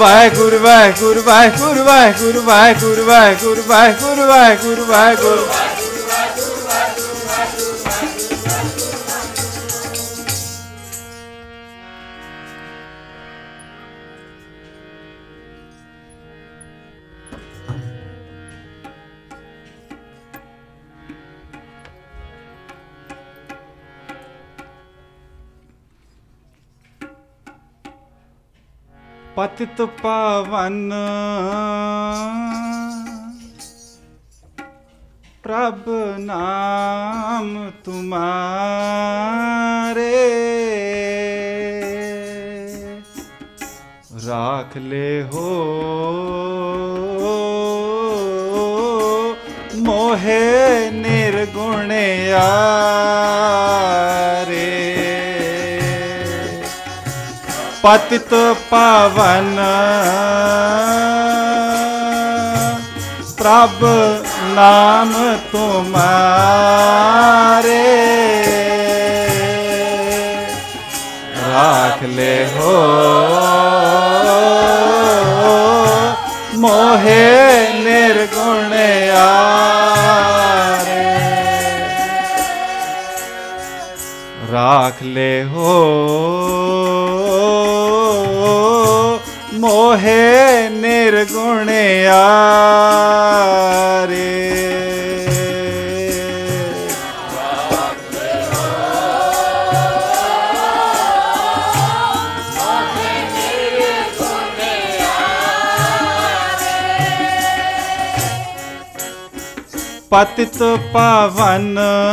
ਵਾਹਿਗੁਰੂ ਵਾਹਿਗੁਰੂ ਵਾਹਿਗੁਰੂ ਵਾਹਿਗੁਰੂ ਵਾਹਿਗੁਰੂ ਵਾਹਿਗੁਰੂ ਵਾਹਿਗੁਰੂ ਵਾਹਿਗੁਰੂ ਵਾਹਿਗੁਰੂ पतित पावन प्रभु नाम तुम्हारे राख ले हो मोहे निर्गुण यारे पतित पावन प्रभु नाम तुम्हारे राख ले हो मोहे निर्गुण यारे राख ले हो मोहे निर्गुण यारे पतित पावन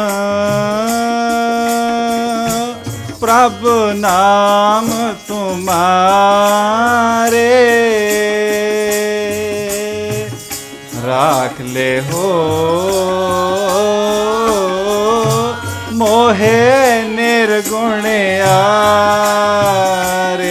प्रभु नाम तुम्हारे राख ले हो मोहे निर्गुण यारे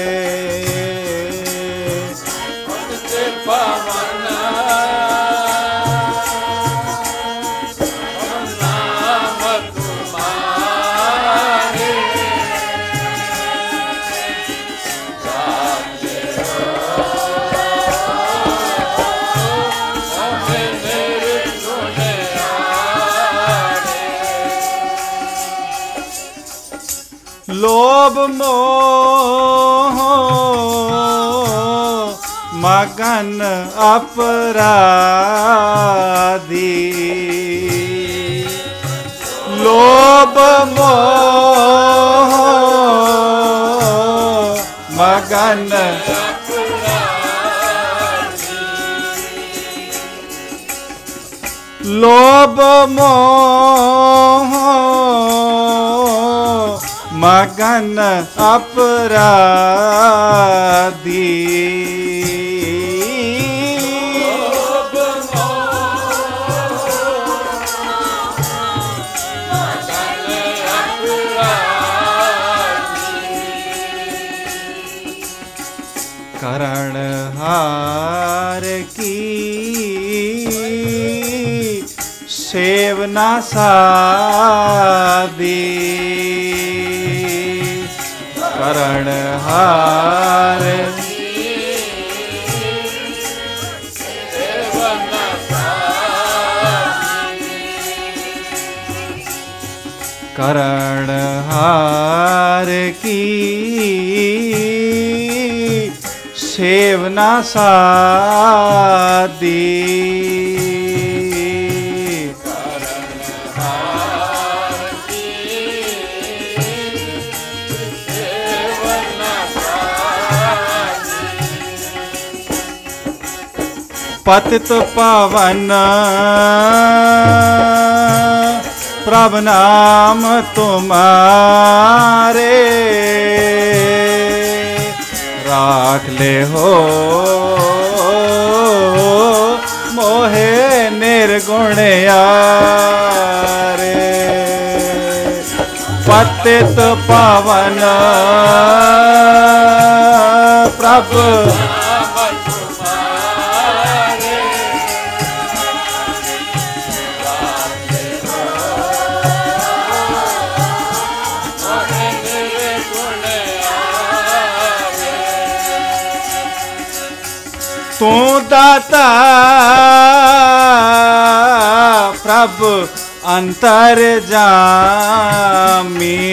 लोभ मोह मगन अपराधी लोभ मोह मगन लोभ मोह मगन अपराधी करण हार की सेवना सादी करण हार करण हार की सेवना सादी पतित पावन प्रभु नाम तुम्हारे राख ले हो मोहे निर्गुण यारे पतित पावन प्रभु तू दाता प्रभु अंतर जामी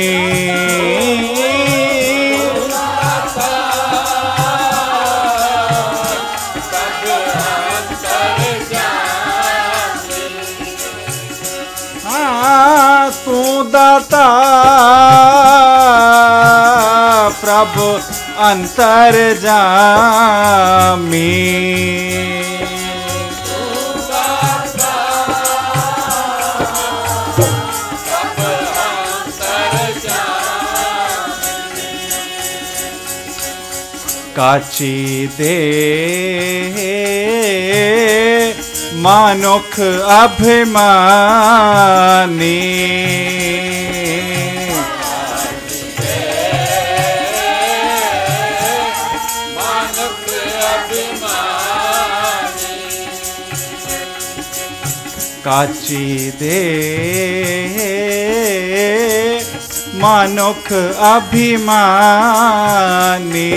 तू दाता प्रभु अंतर जामी काची दे मानुख अभिमानी काची दे मानुख अभिमानी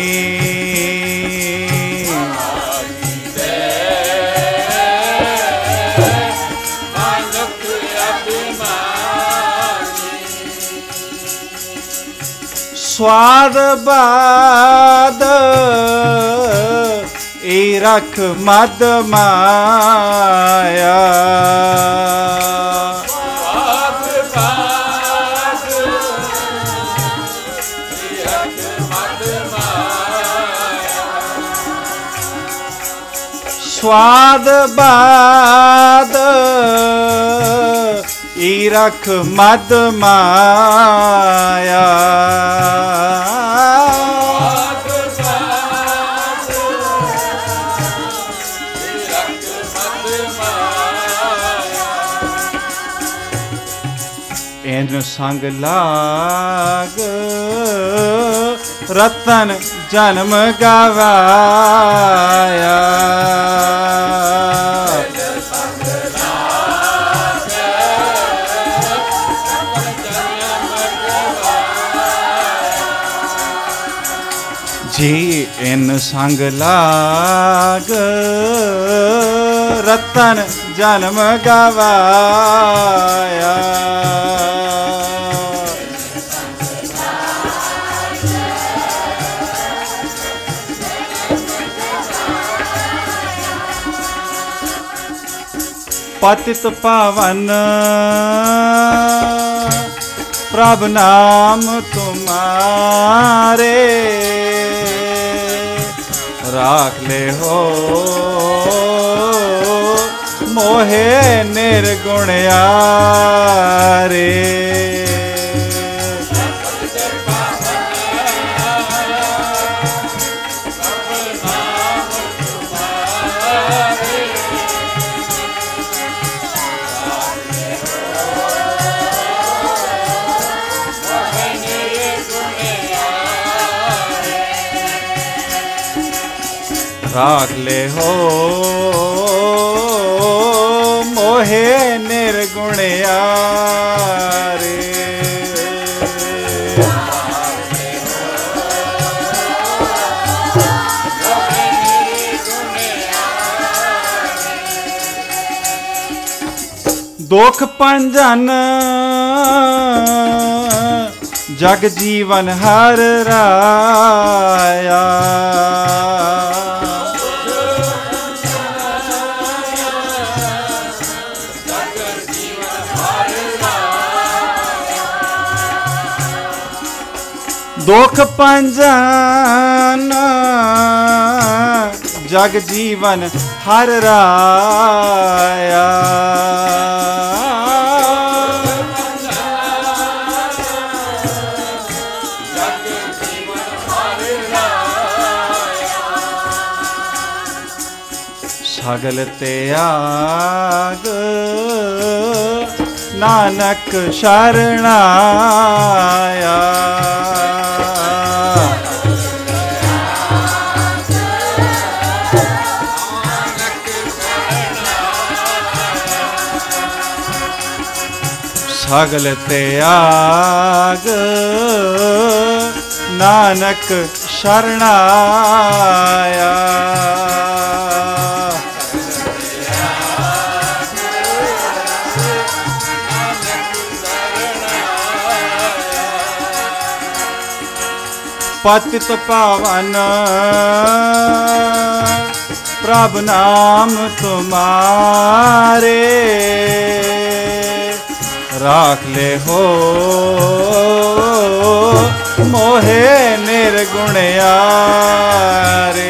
स्वाद बाद रख मद माया स्वाद बाद रख मद माया इन संग लाग रतन जन्म गवाया जी इन संग लाग रतन जन्म गवाया पतित पावन प्रभु नाम तुम्हारे राख ले हो मोहे निर्गुण यारे राख ले हो मोहे निर्गुण यारे दुख पंजन जग जीवन हर राया दुख पंजन जग जीवन हर राया सगल त्याग नानक शरणाया सगल त्याग नानक शरणाया पतित पावन प्रभु नाम तुम्हारे, राख ले हो मोहे निर्गुण यारे।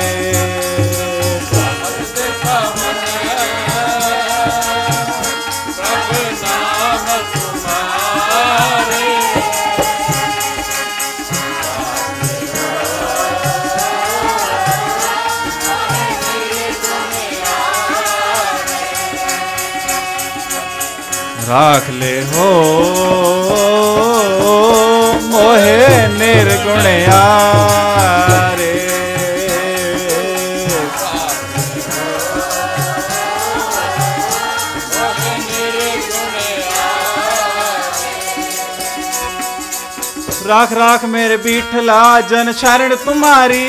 राख ले हो मोहे निर्गुण यारे। राख राख मेरे बीठला जन शरण तुम्हारी,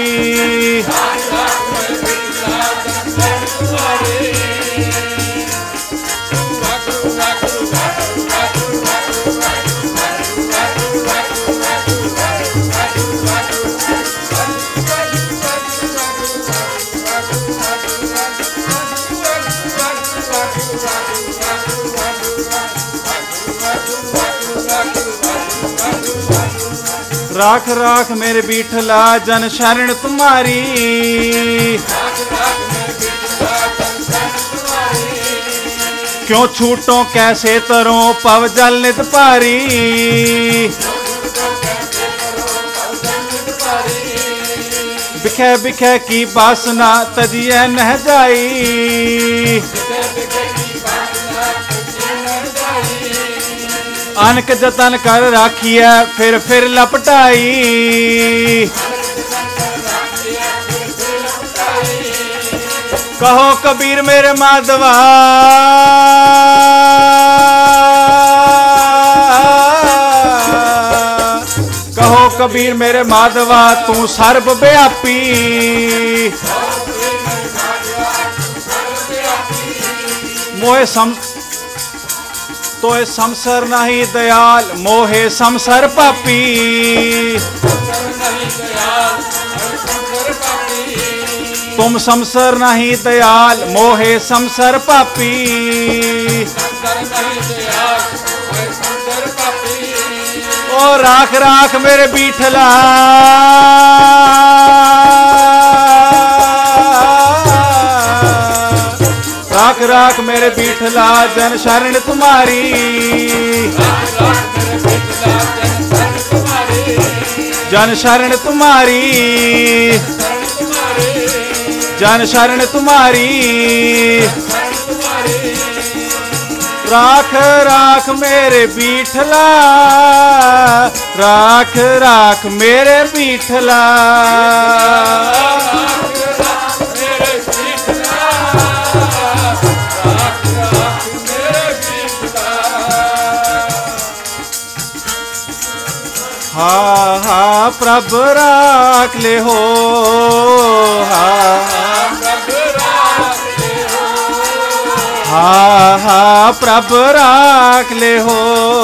राख राख मेरे बीठला जन शरण तुम्हारी, क्यों छूटो कैसे तरो पव जल नित पारी। बिखे बिखे की बासना तजिए नह जाई, अनक जतन कर राखिए फिर लपटाई। कहो कबीर मेरे माधवा कहो कबीर मेरे माधवा तू सर्वव्यापी, मोहे तोए समसर नहीं दयाल मोहे समसर पापी। तुम समसर नहीं दयाल मोहे समसर पापी। ओ राख राख मेरे बीठला राख राख मेरे बीठला जन शरण तुम्हारी, जन शरण तुम्हारी, जन शरण तुम्हारी। राख राख मेरे बीठला राख राख मेरे बीठला। हा हा प्रभु राख ले हो, हा हा प्रभु राख ले हो।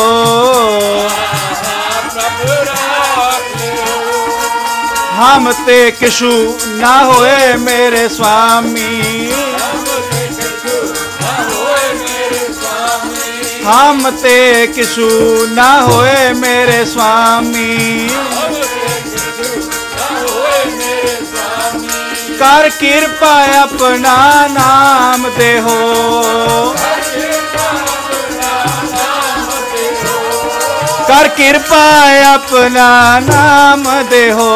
हम ते किशु ना होए मेरे स्वामी, हम ते किशु ना होए मेरे स्वामी। कर कृपा अपना नाम दे हो, कर कृपा अपना नाम दे हो।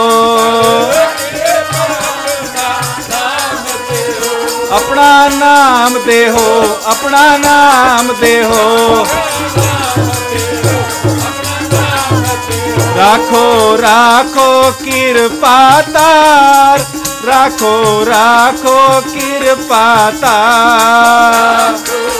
अपना नाम दे हो, अपना नाम दे हो। राखो राखो कृपा तार, राखो राखो कृपा तार।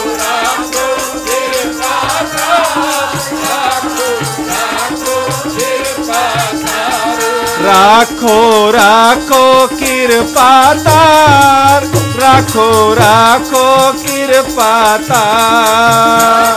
राखो राखो कृपा तार, राखो राखो कृपा तार।